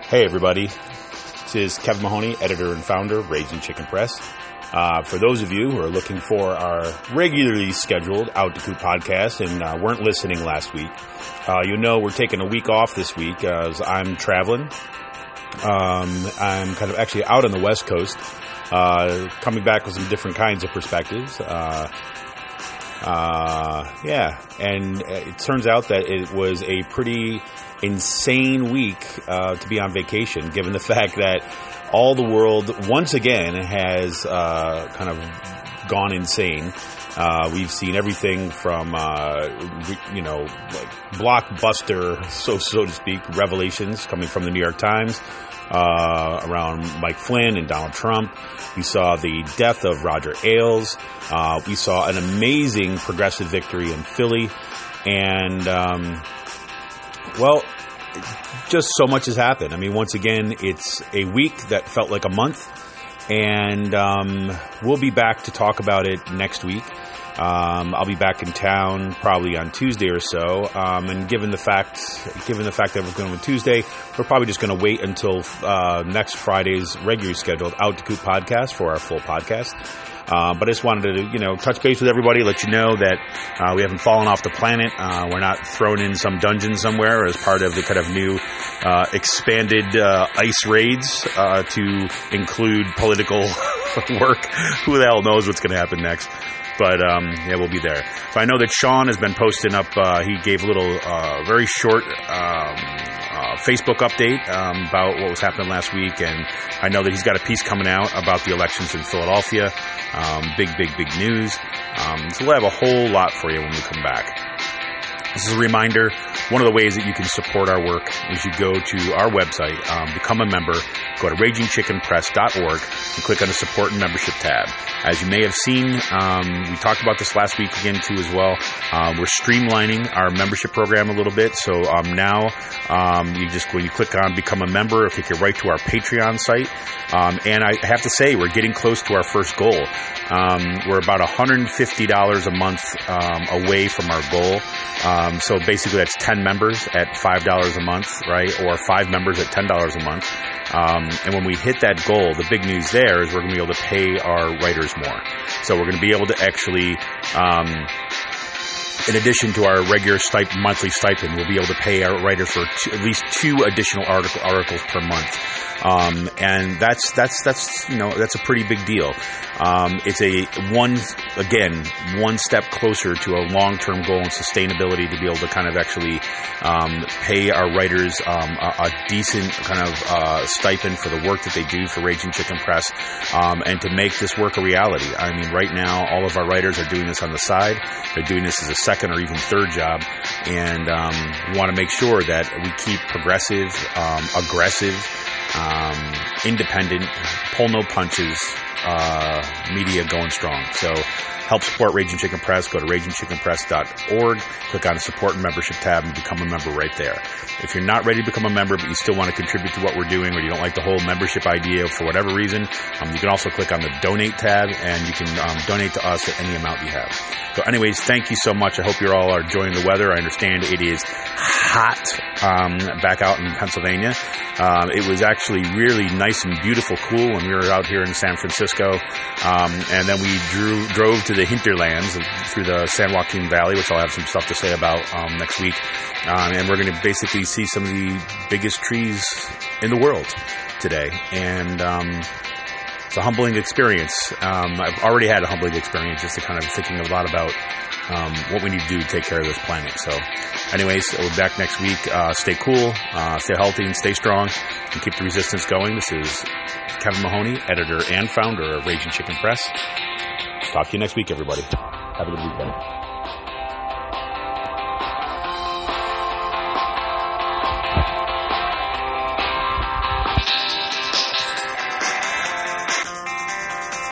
Hey everybody, this is Kevin Mahoney, editor and founder of Raging Chicken Press. For those of you who are looking for our regularly scheduled Out to Coop podcast and weren't listening last week, you know we're taking a week off this week as I'm traveling. I'm kind of actually out on the West Coast, coming back with some different kinds of perspectives. And it turns out that it was a pretty insane week to be on vacation, given the fact that all the world once again has kind of gone insane. We've seen everything from like blockbuster, so to speak, revelations coming from the New York Times around Mike Flynn and Donald Trump. We saw the death of Roger Ailes. We saw an amazing progressive victory in Philly. And, just so much has happened. I mean, once again, it's a week that felt like a month. And we'll be back to talk about it next week. I'll be back in town probably on Tuesday or so. And given the fact that we're going on Tuesday, we're probably just going to wait until next Friday's regularly scheduled Out to Coop podcast for our full podcast. But I just wanted to, touch base with everybody, let you know that we haven't fallen off the planet. We're not thrown in some dungeon somewhere as part of the kind of new expanded ICE raids to include political work. Who the hell knows what's going to happen next? But, we'll be there. So I know that Sean has been posting up, he gave a little, very short, Facebook update, about what was happening last week. And I know that he's got a piece coming out about the elections in Philadelphia. Big news. So we'll have a whole lot for you when we come back. This is a reminder. One of the ways that you can support our work is you go to our website, become a member, go to ragingchickenpress.org and click on the support and membership tab. As you may have seen, we talked about this last week again too as well. We're streamlining our membership program a little bit. So now when you click on become a member, it'll take you right to our Patreon site. And I have to say, we're getting close to our first goal. We're about $150 a month away from our goal. So basically that's 10 members at $5 a month, right? Or 5 members at $10 a month. And when we hit that goal, the big news there is we're going to be able to pay our writers more. So we're going to be able to actually, in addition to our regular monthly stipend, we'll be able to pay our writers for at least 2 additional articles per month. And that's a pretty big deal. It's one step closer to a long-term goal and sustainability to be able to kind of actually, pay our writers, a decent kind of, stipend for the work that they do for Raging Chicken Press, and to make this work a reality. I mean, right now, all of our writers are doing this on the side. They're doing this as a second or even third job. And, we want to make sure that we keep progressive, aggressive, independent, pull no punches, media going strong. So help support Raging Chicken Press. Go to ragingchickenpress.org, click on the support and membership tab and become a member right there. If you're not ready to become a member, but you still want to contribute to what we're doing, or you don't like the whole membership idea for whatever reason, you can also click on the donate tab and you can donate to us at any amount you have. So anyways, thank you so much. I hope you all are enjoying the weather. I understand it is hot back out in Pennsylvania. It was actually really nice and beautiful, cool when we were out here in San Francisco. And then we drove to the hinterlands through the San Joaquin Valley, which I'll have some stuff to say about next week. And we're going to basically see some of the biggest trees in the world today. And it's a humbling experience. I've already had a humbling experience just to kind of thinking a lot about what we need to do to take care of this planet. So anyways, we'll be back next week. Stay cool, stay healthy, and stay strong, and keep the resistance going. This is Kevin Mahoney, editor and founder of Raging Chicken Press. Talk to you next week, everybody. Have a good weekend.